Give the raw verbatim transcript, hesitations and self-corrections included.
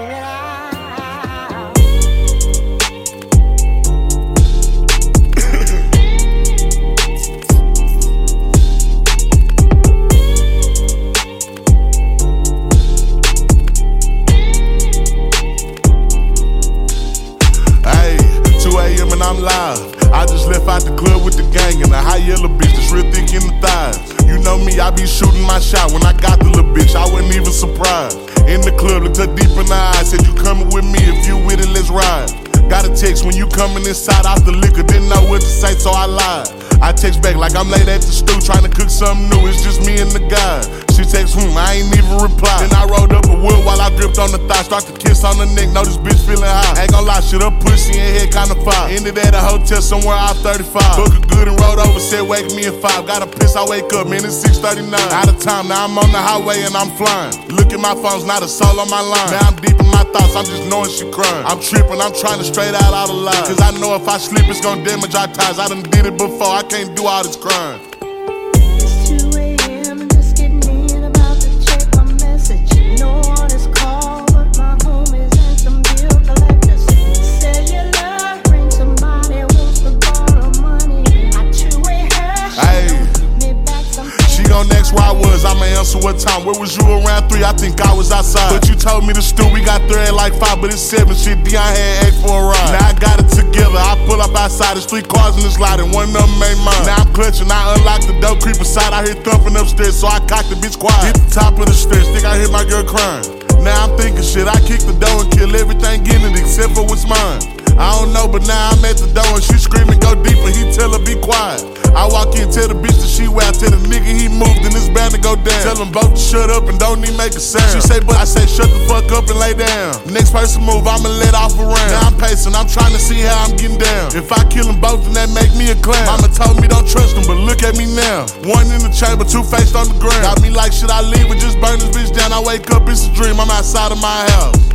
I'm live. I just left out the club with the gang and a high yellow bitch that's real thick in the thighs. You know me, I be shooting my shot. When I got the little bitch, I wasn't even surprised. In the club, looked her deep in the eyes, said you coming with me, if you with it, let's ride. Got a text when you coming inside out the liquor, didn't know what to say, so I lied. I text back like I'm late at the stew, trying to cook something new, it's just me and the guy. She text, hmm, I ain't even reply. Then I rolled up a wood while I dripped on the thigh, start to kiss on the neck, know this bitch feeling hot. Ain't gon' lie, shit up pussy and head kinda fire. Ended at a hotel somewhere out thirty-five. Book a good and rolled over, said wake me at five. Gotta piss, I wake up, man, it's six thirty-nine. Out of time, now I'm on the highway and I'm flying. Look at my phone's not a soul on my line. Now I'm deep in my thoughts, I'm just knowing she crying. I'm tripping, I'm trying to straight out all the lies. Cause I know if I sleep, it's gon' damage our ties. I done did it before, I can't do all this crying. It's two A M and just getting in, about to check my message. No one is called, but my homies and some bill collectors. Cellular, bring somebody wants to borrow money. I two-way her, hey. Me back some She gon' next where I was, I'ma answer what time. Where was you around three? I think I was outside. But you told me to stew, we got there at like five, but it's seven. Shit, Dion had asked for a ride. Now I got it together, I pull up outside, there's three cars in this lot and one of them ain't mine. Now I'm clutching, I unlock the door, creep aside, I hear thumping upstairs, so I cock the bitch quiet. Hit the top of the stairs, think I hear my girl crying. Now I'm thinking shit, I kick the door and kill everything in it except for what's mine. I don't know, but now I'm at the door and she screaming, go deeper, he tell her be quiet. I walk in, tell the bitch that she wild, tell the nigga he moved and it's bound to go down. Tell them both to shut up and don't even make a sound. She say, but I say shut the fuck up and lay down. Next person move, I'ma let off a round. Now I'm pacing, I'm trying to see how I'm getting down. If I kill them both, then that make me a clown. Mama told me don't trust them, but look at me now. One in the chamber, two faced on the ground. Got me like, should I leave or just burn this bitch down? I wake up, it's a dream, I'm outside of my house.